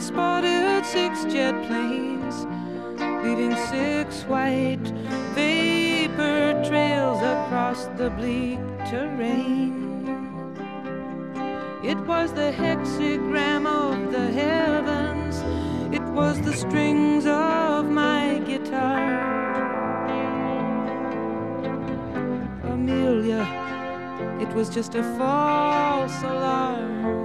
spotted 6 jet planes, leaving 6 white vapor trails across the bleak terrain. It was the hexagram of the heavens, it was the strings of my guitar. Amelia, it was just a false alarm.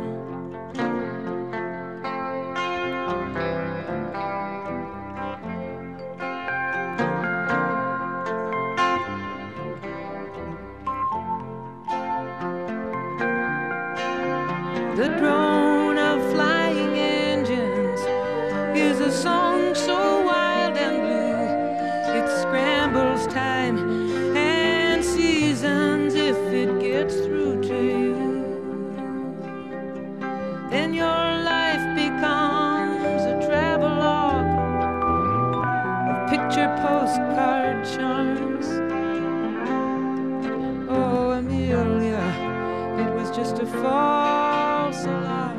The drone of flying engines is a song so wild and blue. It scrambles time and seasons if it gets through to you. Then your life becomes a travelogue of picture postcard charms. Oh, Amelia, it was just a false alarm.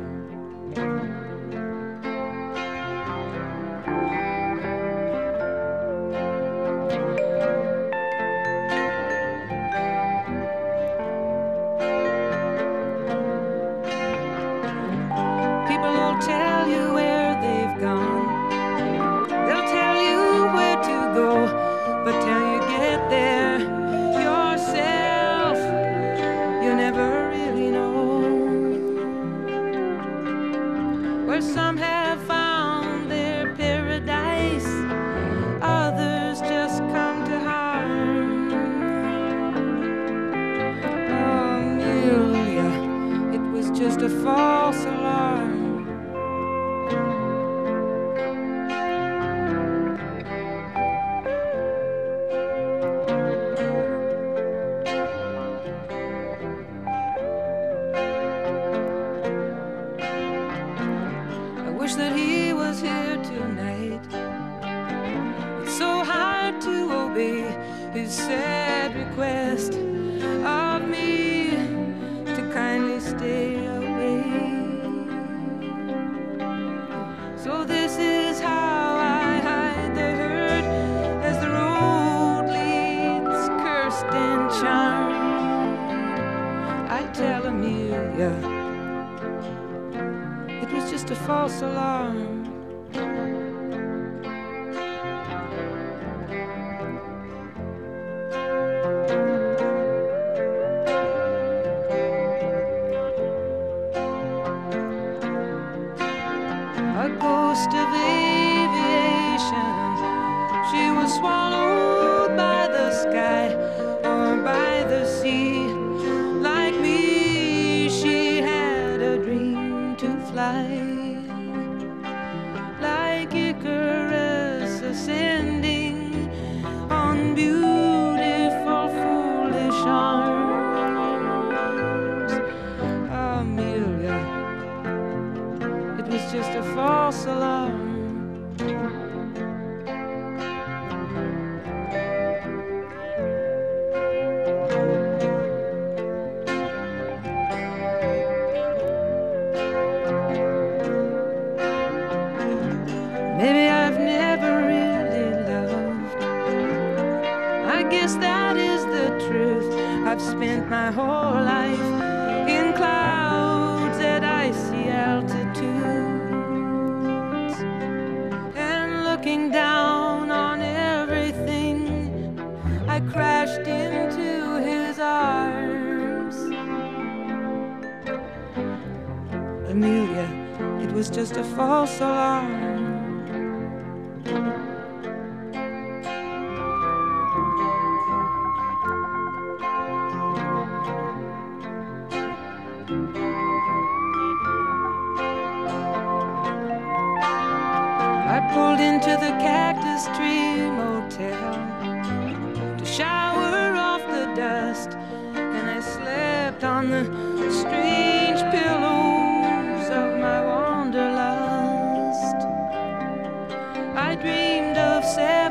People will tell you where they've gone, they'll tell you where to go, but till you get there yourself, you never really know. Where some have found their paradise, others just come to harm. Oh, Amelia, it was just a false alarm. I wish that he was here tonight. It's so hard to obey his sad request of me to kindly stay away. So this is how I hide the hurt as the road leads cursed and charmed. I tell Amelia it was just a false alarm. A ghost of aviation, she was swallowed by the sky or by the sea. Like me, she had a dream to fly, like Icarus ascending on beautiful foolish arms. Amelia, it was just a false alarm. Maybe I've never really loved. I guess that is the truth. I've spent my whole life in clouds at icy altitudes, and looking down on everything, I crashed into his arms. Amelia, it was just a false alarm. I pulled into the Cactus Tree Motel to shower off the dust, and I slept on the strange pillows of my wanderlust. I dreamed of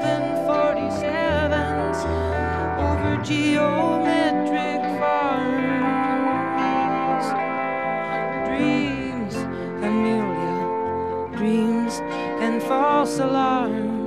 747s over geometric farms. Dreams, Amelia, dreams and false alarms.